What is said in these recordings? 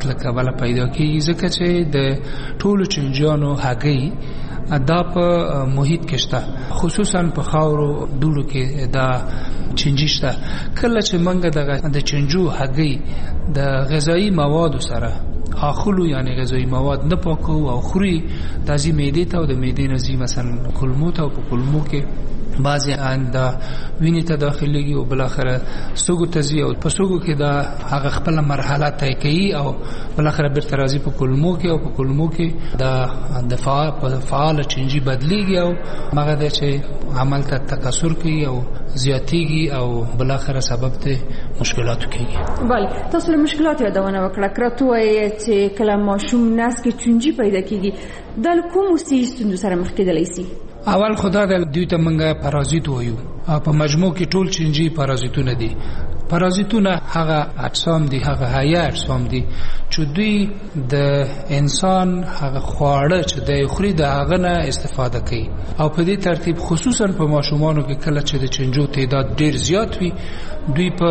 مشکلات له کبله پیدا کیږي، ځکه چې د ټولو چنجیانو هګۍ دا په محیط کې شته، خصوصا په خاورو دوړو کې دا چنجي شته. کله چې موږ د چنجو هګۍ د غذایی موادو سره اخلو، یعنی غذایی مواد نه پاکو او خوري، د ځي معدې ته او د معدې نه ځي مثلا کولمو ته، او په کولمو کې بعضی آنده وینې ته داخليږي او بل اخره سوګو ته ځي، او په سوګو کې دا هغه خپل مرحله طی کوي او بل اخره بیرته راځي په کولمو کې، او په کولمو کې د فعال چنجي بدلیږي او هغه د چې عمل ته تکثر کوي او زیاتیږي او بل اخره سبب ته مشکلاتو کیږي. بله، تاسو له مشکلاتو یادونه وکړه، کرته وایي چې کله ماشوم نس کې چنجي پیدا کیږي، د کوم ستونزو سره مخ کېدلی شي؟ اول خدا د دوی ته منګه پارازیت وایو، په مجموع کې ټول چنجي پارازیتونه دي. پارازیتونه هغه اجسام دي، هغه حیه اجسام دي چې دوی د انسان هغه خواړه چې د خوري د هغه نه استفاده کوي، او په دې ترتیب خصوصا په ماشومانو کې کله چې د چنجو تعداد ډیر زیات وي، دوی په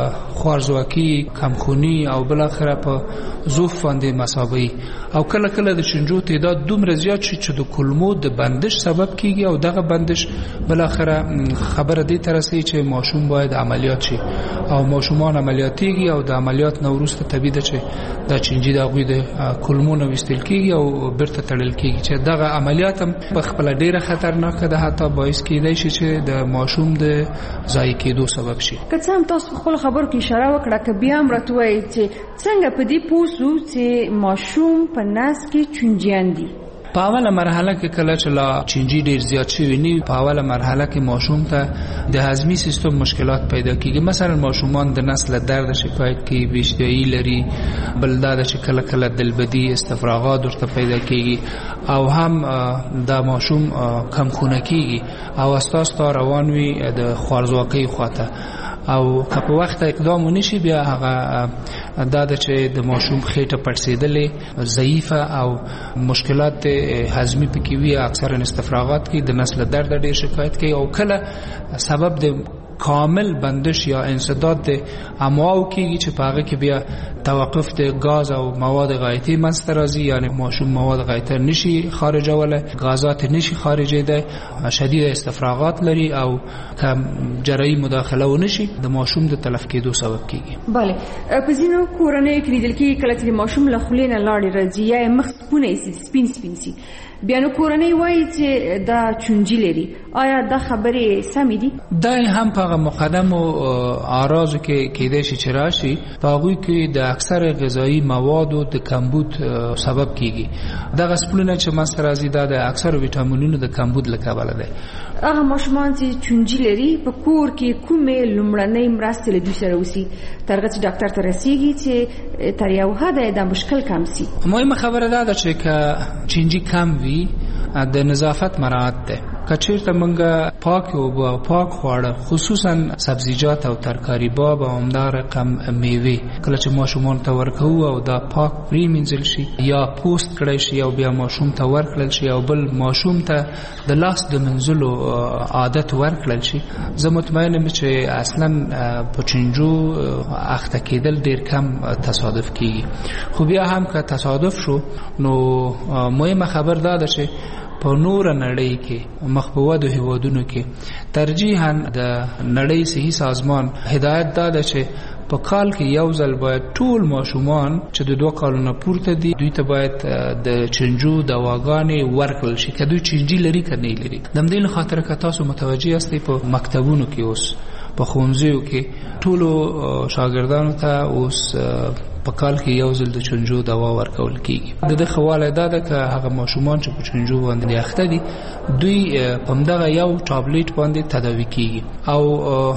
خوارزواکي، کمخونی او بل اخره په ضعف باندې مساوي، او کله کله د چنجو تعداد دومره زیات شي چې د کولمو د بندش سبب کیږي، او دغه بندش بل اخره خبره دې ترسي چې ماشوم باید عملیات شي، او ماشومان عملیاتيږي، او د عملیات نو وروسته طبيعي ده چې د چنجي د غوي د کولمو نو وستل کیږي او برته تړل کیږي، چې دغه عملیات هم په خپل ډیره خطرناک ده، حتی باعث کیدای شي چې د ماشوم د ضایع کېدو سبب شي. که څه هم تاسو خپل خبرو کې اشاره وکړه، که بیا هم راته وایي چې څنګه په دې پوسو چې ماشوم په نس کې چنجیان دي؟ په اوله مرحله کې کله چې لا چنجي ډیر زیات شوي ني، په اوله مرحله کې ماشوم ته د هضمي سیستم مشکلات پیدا کیږي. مثلا ماشومان د نس له درد شکایت کوي، بیشتایی لري، بل دا چې کله کله دلبدي، استفراغات ورته پیدا کیږي، او هم دا ماشوم کم خونه کیږي او اساس تا روان وي د خوارزواکۍ خواته، او که په وخت اقدام ونشي بیا هغه دا چې د ماشوم خېټه پړسېدلې، ضعیفه او مشکلات هضمي پکې وي، اکثرا استفراغات کې د نس له درد ډېر شکایت کوي، او کله سبب د کامل بندش یا انسداد د امعاء کېږي چې په هغه کې بیا توقف د غاز او مواد غایطي منځته راځي، یعنی ماشوم مواد غایطه نشي خارجوله، غازات نشي خارجیده، شدید استفراغات لري، او کم جراحي مداخله ونشي د ماشوم د تلف کېدو سبب کېږي. بله، په ځینو کورنیو کې لیدل کېږي کله چې ماشوم له خولې نه لاړې راځي یا مخ سپونه شي، سپین شي، بیا نو کورنۍ وایي چې دا چنجي لري. آیا دا خبرې سمې دي؟ دا هم په هغه مقدمو اعراضو کې کېدای شي چې راشي، په هغوی کې د اکثر غذایی موادو د کمبود سبب کیږي. دغه سپلونه چې منځته راځي دا د اکثر ویټامینونو د کمبود له کبله دی. هغه ماشومان چې چنجي لري په کور کې کومې لومړنۍ مرستې له دوی سره وسي تر هغه چې ډاکټر ته رسیږي چې تر یو حده دا مشکل کم سي؟ مهمه خبره دا ده چې که چنجي کم وي د نظافت مراعات ده. کچیرته منګه پاک او پاک خواړه، خصوصا سبزیجات او ترکاری باب او همدار رقم میوه کله چې ماشومان ته ورکو او دا پاک پریمنځل شي یا پوست کړی شي او بیا ماشوم ته ورکړل شي، او بل ماشوم ته د لاس د منځلو عادت ورکړل شي، زه مطمئن یم چې اصلا په چنجو اخته کېدل ډیر کم تصادف کیږي. خو بیا هم که تصادف شو نو مهمه خبر دا ده چې په نور نړۍ کې مخبوود هیوادونو کې ترجیحاً د نړۍ صحي سازمان هدایت داده چې په کال کې یو ځل باید ټول ماشومان چې د 2 کالونو پورته دي دوی ته باید د چنجو دواګانې ورکړل شي، که دوی چنجي لري که نه لري. د دې خاطر که تاسو متوجي یاستئ په مکتبونو کې اوس په ښوونځیو کې ټولو شاګردانو ته اوس په کال کې یو ځل د چنجو دوا ورکول کیږي. د خواله دا ده که هغه ماشومان چې په چنجو باندې اخته دي دوی په همدغه یو ټابلیټ باندې تداوي کیږي، او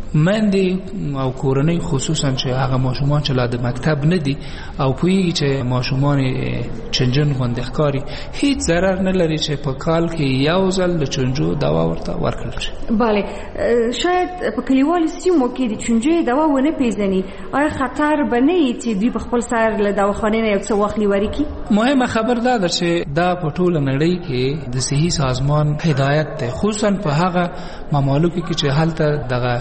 مندې او کورنۍ خصوصا چې هغه ماشومان چې لا د مکتب نه دي او پوهیږي چې ماشومان چنجن باندې ښکاري، هیڅ ضرر نه لري چې په کال کې یو ځل د چنجو دوا ورته ورکړل شي. بله، شاید په کلیوالو سیمو کې د چنجو دوا ونه پیژني، آیا خطر به نه وي چې دوی په خپل سر له دواخانې نه یو څه واخلي ورکړي؟ مهمه خبر دا ده چې دا په ټوله نړۍ کې د صحي سازمان هدایت ده، خصوصا په هغه ممالکو کې چې هلته دغه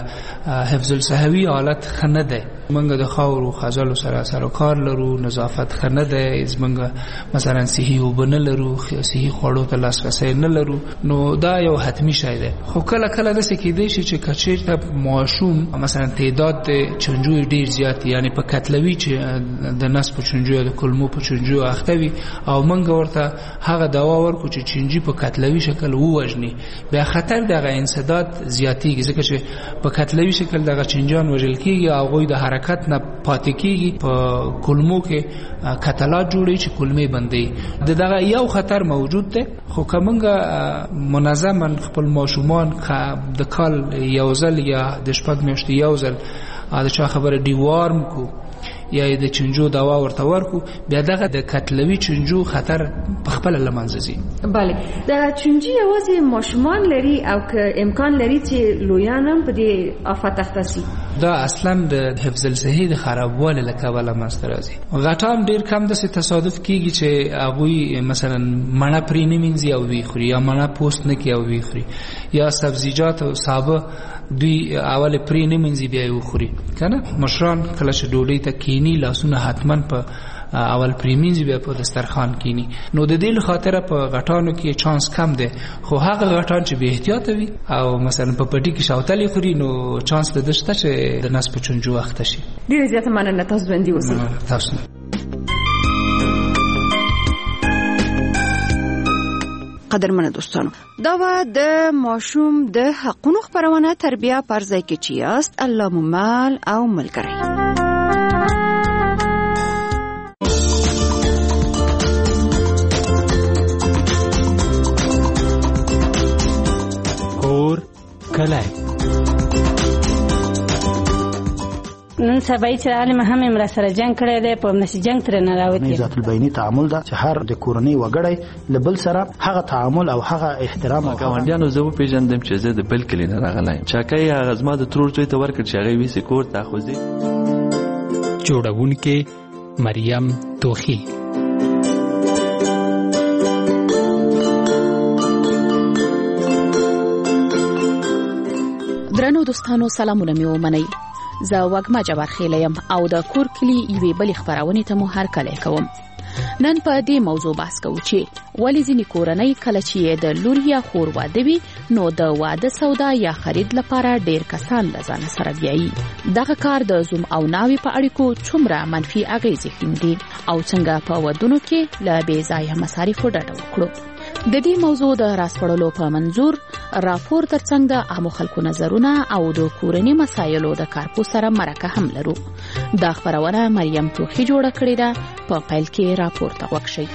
حفظ الصحوي حالت خنه ده. منګه د خاور او خزل سره سروکار لرو، نظافت خنه ده، زمنګ مثلا صحي وبنه لرو، صحي خوړو ته لاسرسي نه لرو، نو دا یو حتمی شی ده. خو کله کله د سکیدې شي چې کچېرته ماشوم مثلا تعداد چنجو ډیر زیات، یعنی په کتلوي چې د نس په چنجو د کلمو په چنجو اختوي او منګه ورته هغه دوا ورکو چې چنجي په کتلوي شکل ووجني، بیا خطر دغه انسداد زیاتیږي ځکه چې په کتلوي شکل دغه چنجان وژل کیږي او غوی د حرکت نه پاتې کیږي، په کلمو کې کتلات جوړي چې کلمې بندي. دغه یو خطر موجود ده. خو کومنګه منظم خپل ماشومان د کال یو ځل یا د شپږ میاشتې یو ځل دا چا خبره ډیوارم کو یا د چنجو دوا ورته ورکو، بیا دغه د کتلوي چنجو خطر په خپل لمنځه ځي. بله، د چنجي یوازې ماشومان لري او که امکان لري چې لویان هم په دې آفت اخته سي؟ دا اصلا د حفظ الصحي د خرابوالي له کبله منځته راځي. غټان ډیر کم داسې تصادف کیږي چې هغوی مثلا مڼه پرې نه مینځي او وی خوري، یا مڼه پوست نه کوي او وی خوري، یا سبزیجات او سابه دوی اول پرې نه مینځي بیا یې وخوري کنه. مشران کله چې ډوډۍ ته کینی لاسونه حتما په اول پریمینځي بیا په دسترخوان کینی. نو د دې خاطر په غټانو کې چانس کم ده، خو هغه غټان چې به احتیاط وي او مثلا په پټي کې شاوتلې خوري نو چانس ده شته چې د نس په چنجو اخته شي. ډیره زیاته مننه، تاسو باندې اوسئ. تاسو قدرمنه دوستانو، دا و د ماشوم د حقونو خبرونه تربیه پر ځای کې چې یاست الله ممال او ملګری. کور کلی نن سبا چې عالم هم امر سره جنگ کړی دی، په نشي جنگ تر نه راوتی. ذات البینی تعامل دا چې هر د کورنۍ وګړی لبل سره هغه تعامل او هغه احترام او ګاونډیانو زه پیژندم چې زه د بل کلی نه راغلی چاکای هغه زما د ترور ځای ته ورکړ چې هغه ویسې کور ته خوځي. جوړونکې مریم توخی. درنو دوستانو سلامونه مې ومنئ. زه وګما جبار خیل یم او د کور کلی یوې بلې خبرونې ته مو هرکلی کوم. نن په دې موضوع بحث کوو چې ولې ځینې کورنۍ کله چې د لور یا خور واده وي نو د واده سودا یا خرید لپاره ډیر کسان له ځان سره بیایي. دغه کار د زوم او ناوې په اړیکو څومره منفي اغیزې ښیندي او څنګه په ودونو کې له بې ځایه مصارفو ډډه وکړو. د دې موضوع د راسپړلو په منظور راپور ترڅنګ د عامو خلکو نظرونه او د کورنۍ مسایلو د کارپو سره مرکه هم لرو. دا خبرونه مریم توخی جوړه کړې ده. په پیل کې راپور ته وکشئ.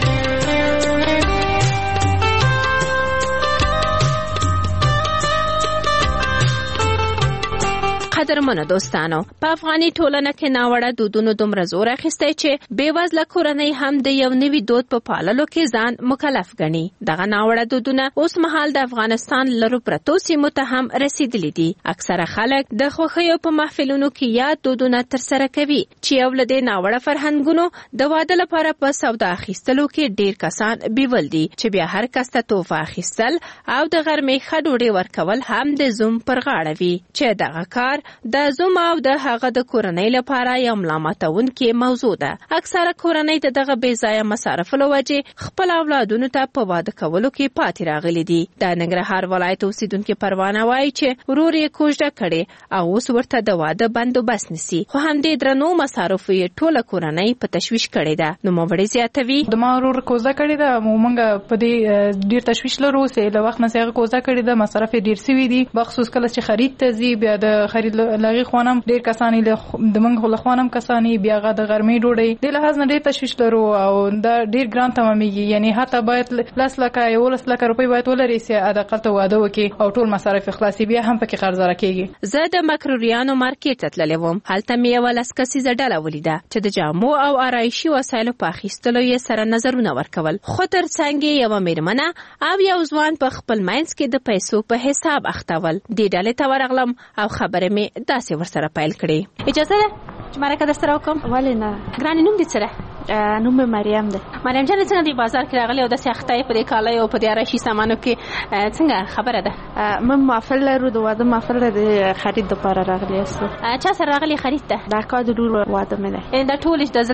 قدرمنو دوستانو، په افغاني ټولنه کې ناوړه دودونو دومره زور اخیستی چې بېوزله کورنۍ هم د یو نوي دود په پاللو کې ځان مکلف ګڼي. دغه ناوړه دودونه اوس مهال د افغانستان لرو پرتو سیمو ته هم رسیدلي دي. اکثره خلک د خوښیو په محفلونو کې یاد دودونه ترسره کوي چې یو له دې ناوړه فرهنګونو د واده لپاره په سودا اخیستلو کې ډیر کسان بیول دي چې بیا هر کس ته تحفه اخیستل او د غرمې ښه ډوډۍ ورکول هم د زوم پر غاړه وي چې دغه کار د زوم او د هغه د کورنۍ لپاره یو ملامتونکې موضوع ده. اکثره کورنۍ د دغه بې ځایه مصارفو له وجې خپل اولادونو ته په واده کولو کې پاتې راغلي دي. د ننګرهار ولایت اوسیدونکي پروانه وایي چې ورور یې کوژده کړې او اوس ورته د واده بندوبست نیسي، خو همدې درنو مصارفو یې ټوله کورنۍ په تشویش کړې ده. نوموړې زیاتوي د ما ورور کوژده کړې ده، موږ په دې ډیر تشویش لرو چې له وخت نه هغه کوژده کړې ده، مصارف یې ډیر سوي دي. بخصوص کله چې خرید ته ځي بیا د خرید لغي خوانم ډیر کسانی له د منغه له خوانم کسانی بیا غا د غرمې ډوډۍ د لحاظ نه ډیر تشویش لرو او دا ډیر ګران تمامېږي. یعنی حتی باید 10 لک یا 10 لک روپۍ باید ولري چې ادا قلته واده وکي او ټول مصارف خلاصي بیا هم پکې قرض راکېږي. زه د مکروریانو مارکیټ ته تللی وم. هلته مې یوه لسکسیزه ډله ولیده چې د جامو او آرایشي وسایلو په اخیستلو یې سره نظرونه ورکول، خو ترڅنګ یې یوه میرمنه او یو ځوان په خپل منځ کې د پیسو په حساب اختول. دې ډلې ته ورغلم او خبرې مې داسې ورسره پیل کړې. اجازه ده چې مرکه درسره وکړم؟ ولې نه؟ ګرانې نوم دې څه ده؟ نوم مریم ده. مریم جان څنګه دی بازار کې راغلی او د سختای په دې کالای او په دې راشي سامانو کې څنګه خبره ده؟ من محفل لرو د واده محفل د خرید لپاره راغلی است. چا سره راغلی خرید ته؟ د کار د رور واده مې ده. دا ټول د